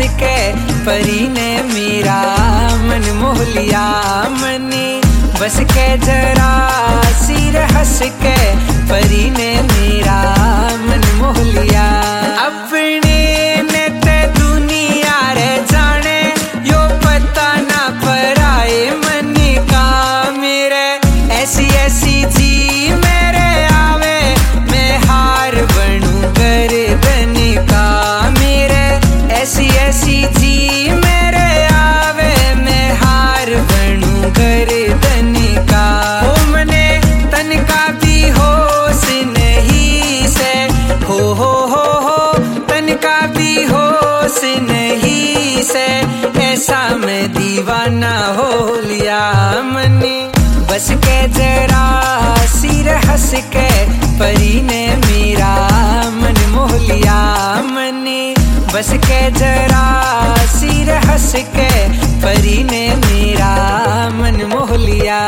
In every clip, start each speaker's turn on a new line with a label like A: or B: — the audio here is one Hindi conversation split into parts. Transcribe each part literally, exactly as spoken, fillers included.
A: के परी ने मेरा मन मोह लिया। मनी बस के जरा सिर हंस के परी ने मेरा मन मोह लिया। अपने ने ते दुनिया रे जाने यो पता ना पराए मनी का मेरे ऐसी ऐसी जी मेरे आवे मैं हार बनूं गर्दन का। मेरे ऐसी ऐसी जी मेरे आवे मैं हार बनूं गर्दन का। हो मने तन का भी होश नहीं से हो हो हो हो तन का भी होश नहीं से ऐसा मैं दीवाना हो लिया। मनी बस के जरा सिर हंस के परी ने मेरा मन मोह लिया। मनी बस के जरा सिर हंस के परी ने मेरा मन मोह लिया।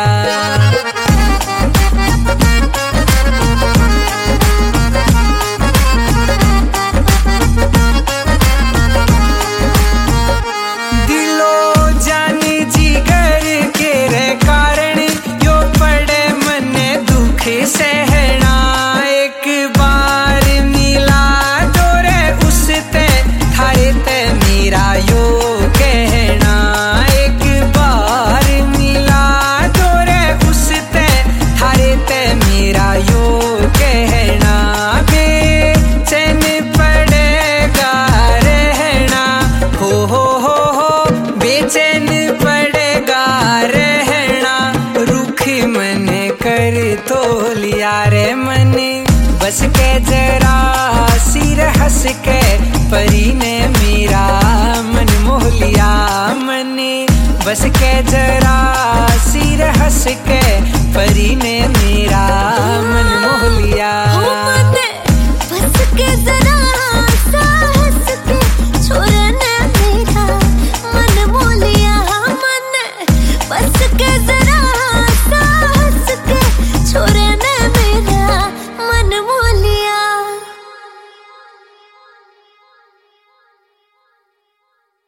A: सहना एक बार मिला तो रे उसते थारे ते मेरा यो कहना। एक बार मिला तो रे उसते थारे ते मेरा यो कहना। बेचैन पड़ेगा रहना हो हो हो हो बेचैन पड़ेगा रहना। रुख मन कर तो लिया रे मनी बस के जरा सिर हंस के परी ने मेरा मन मोह लिया। मनी बस के जरा सिर हंस के परी ने मेरा